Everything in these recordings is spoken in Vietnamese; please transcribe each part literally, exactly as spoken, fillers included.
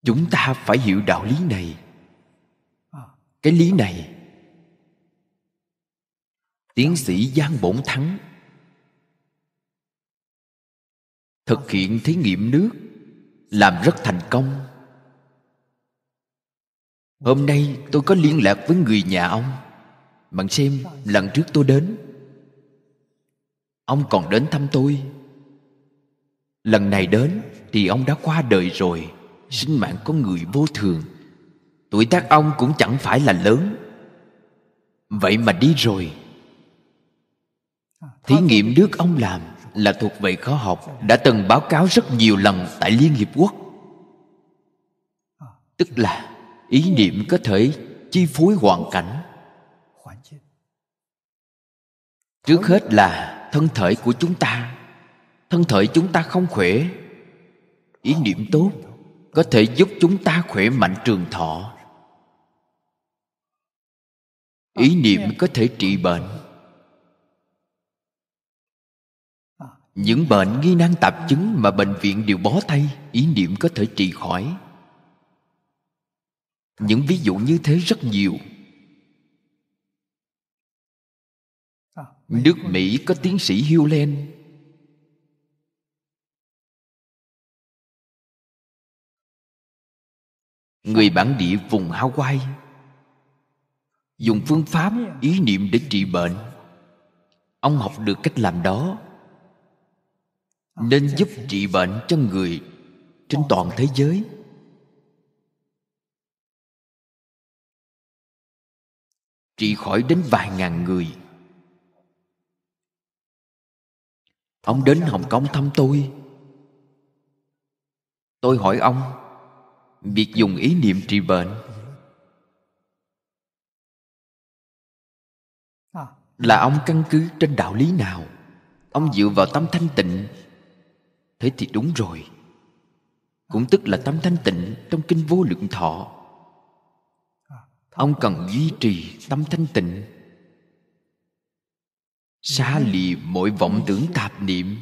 Chúng ta phải hiểu đạo lý này. Cái lý này tiến sĩ Giang Bổn Thắng thực hiện thí nghiệm nước làm rất thành công. Hôm nay tôi có liên lạc với người nhà ông. Bạn xem, lần trước tôi đến, ông còn đến thăm tôi. Lần này đến thì ông đã qua đời rồi. Sinh mạng con người vô thường, tuổi tác ông cũng chẳng phải là lớn, vậy mà đi rồi. Thí nghiệm nước ông làm là thuộc về khoa học, đã từng báo cáo rất nhiều lần tại Liên Hiệp Quốc. Tức là ý niệm có thể chi phối hoàn cảnh. Trước hết là thân thể của chúng ta. Thân thể chúng ta không khỏe, ý niệm tốt có thể giúp chúng ta khỏe mạnh trường thọ. Ý niệm có thể trị bệnh. Những bệnh nghi nan tạp chứng mà bệnh viện đều bó tay, ý niệm có thể trị khỏi. Những ví dụ như thế rất nhiều. Nước Mỹ có tiến sĩ Hewlett, người bản địa vùng Hawaii, dùng phương pháp ý niệm để trị bệnh. Ông học được cách làm đó, nên giúp trị bệnh cho người trên toàn thế giới. Trị khỏi đến vài ngàn người. Ông đến Hồng Kông thăm tôi. Tôi hỏi ông, việc dùng ý niệm trị bệnh là ông căn cứ trên đạo lý nào? Ông dựa vào tâm thanh tịnh. Thế thì đúng rồi. Cũng tức là tâm thanh tịnh trong Kinh Vô Lượng Thọ. Ông cần duy trì tâm thanh tịnh, xa lìa mọi vọng tưởng tạp niệm.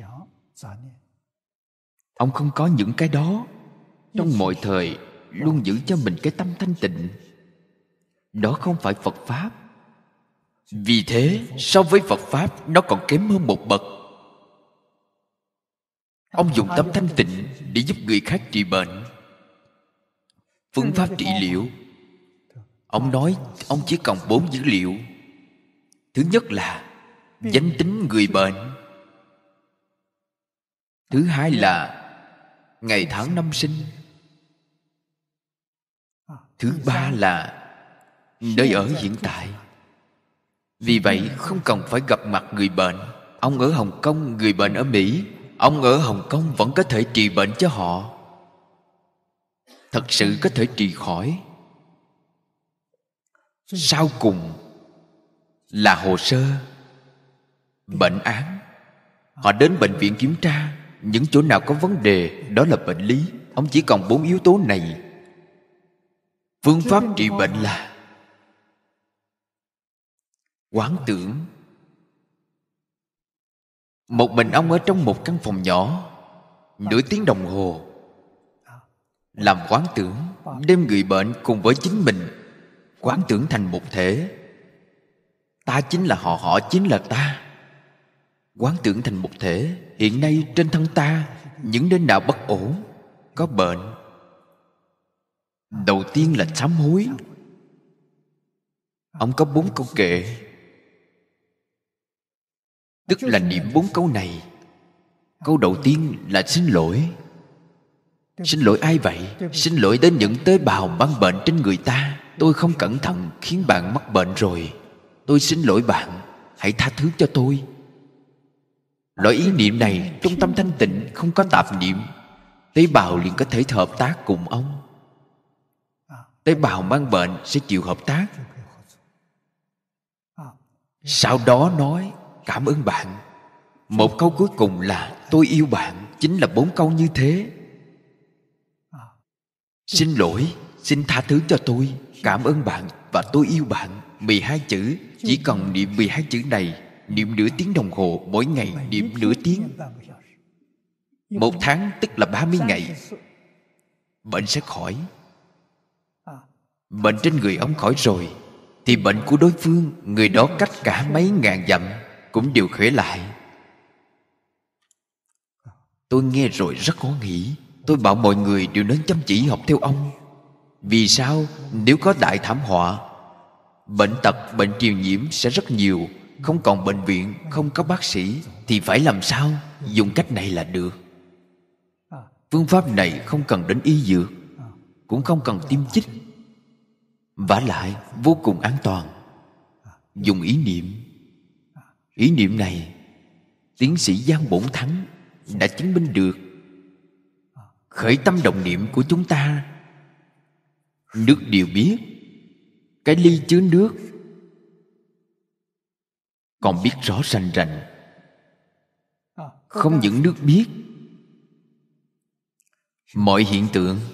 Ông không có những cái đó, trong mọi thời luôn giữ cho mình cái tâm thanh tịnh. Đó không phải Phật Pháp. Vì thế so với Phật Pháp, nó còn kém hơn một bậc. Ông dùng tâm thanh tịnh để giúp người khác trị bệnh. Phương pháp trị liệu, ông nói ông chỉ cần bốn dữ liệu. Thứ nhất là danh tính người bệnh. Thứ hai là ngày tháng năm sinh. Thứ ba là nơi ở hiện tại. Vì vậy không cần phải gặp mặt người bệnh. Ông ở Hồng Kông, người bệnh ở Mỹ. Ông ở Hồng Kông vẫn có thể trị bệnh cho họ. Thật sự có thể trị khỏi. Sau cùng là hồ sơ, bệnh án. Họ đến bệnh viện kiểm tra, những chỗ nào có vấn đề, đó là bệnh lý. Ông chỉ cần bốn yếu tố này. Phương pháp trị bệnh là quán tưởng. Một mình ông ở trong một căn phòng nhỏ, nửa tiếng đồng hồ, làm quán tưởng, đem người bệnh cùng với chính mình quán tưởng thành một thể. Ta chính là họ, họ chính là ta. Quán tưởng thành một thể. Hiện nay trên thân ta, những nơi nào bất ổn, có bệnh, đầu tiên là sám hối. Ông có bốn câu kệ, tức là niệm bốn câu này. Câu đầu tiên là xin lỗi. Xin lỗi ai vậy? Xin lỗi đến những tế bào mang bệnh trên người ta. Tôi không cẩn thận khiến bạn mắc bệnh rồi. Tôi xin lỗi bạn, hãy tha thứ cho tôi. Loại ý niệm này trong tâm thanh tịnh không có tạp niệm, tế bào liền có thể hợp tác cùng ông. Tế bào mang bệnh sẽ chịu hợp tác. Sau đó nói cảm ơn bạn. Một câu cuối cùng là tôi yêu bạn. Chính là bốn câu như thế. Xin lỗi, xin tha thứ cho tôi, cảm ơn bạn và tôi yêu bạn. Mười hai chữ. Chỉ cần niệm mười hai chữ này, niệm nửa tiếng đồng hồ, mỗi ngày niệm nửa tiếng. Một tháng tức là ba mươi ngày. bệnh sẽ khỏi. Bệnh trên người ông khỏi rồi thì bệnh của đối phương, người đó cách cả mấy ngàn dặm, cũng đều khỏe lại. Tôi nghe rồi rất khó nghĩ. Tôi bảo mọi người đều nên chăm chỉ học theo ông. Vì sao? Nếu có đại thảm họa, bệnh tật, bệnh truyền nhiễm sẽ rất nhiều, không còn bệnh viện, không có bác sĩ, thì phải làm sao? Dùng cách này là được. Phương pháp này không cần đến y dược, cũng không cần tiêm chích, vả lại vô cùng an toàn. Dùng ý niệm. Ý niệm này tiến sĩ Giang Bổn Thắng đã chứng minh được. Khởi tâm động niệm của chúng ta, nước đều biết. Cái ly chứa nước còn biết rõ rành rành. Không những nước biết, mọi hiện tượng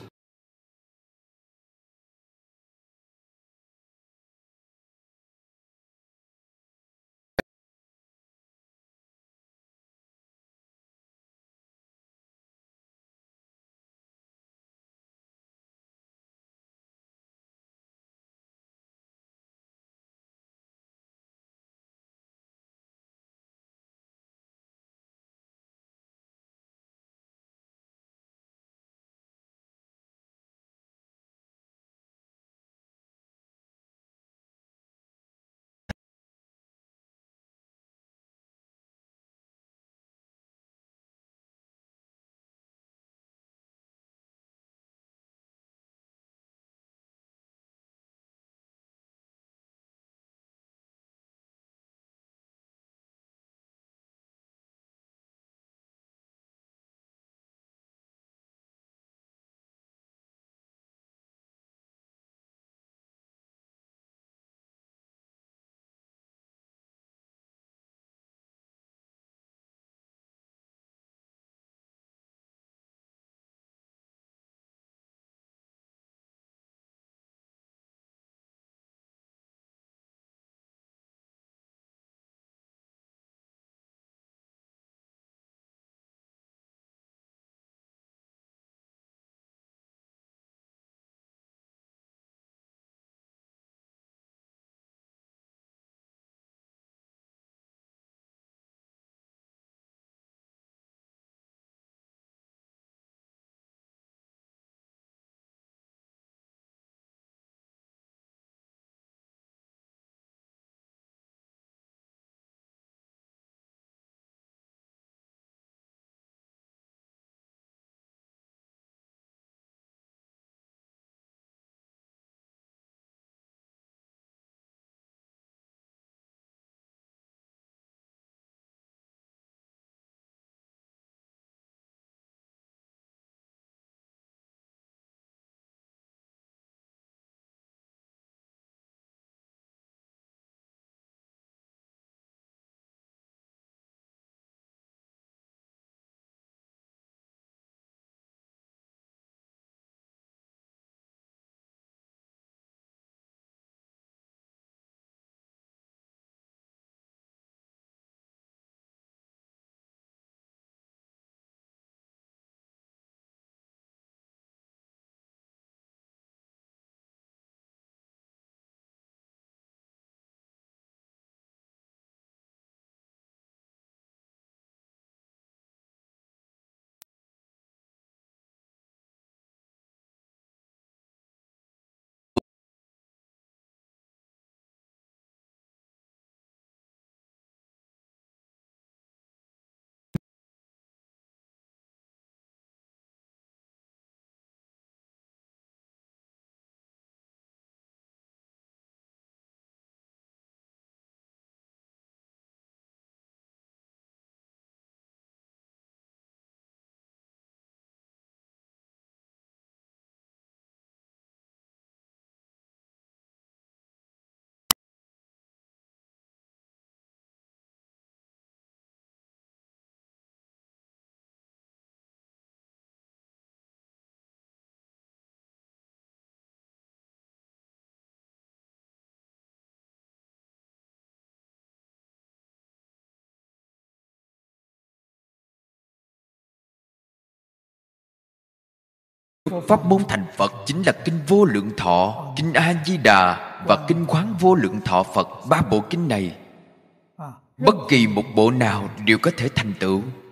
pháp môn thành Phật chính là kinh Vô Lượng Thọ, kinh A Di Đà và kinh Quán Vô Lượng Thọ Phật. Ba bộ kinh này, bất kỳ một bộ nào đều có thể thành tựu.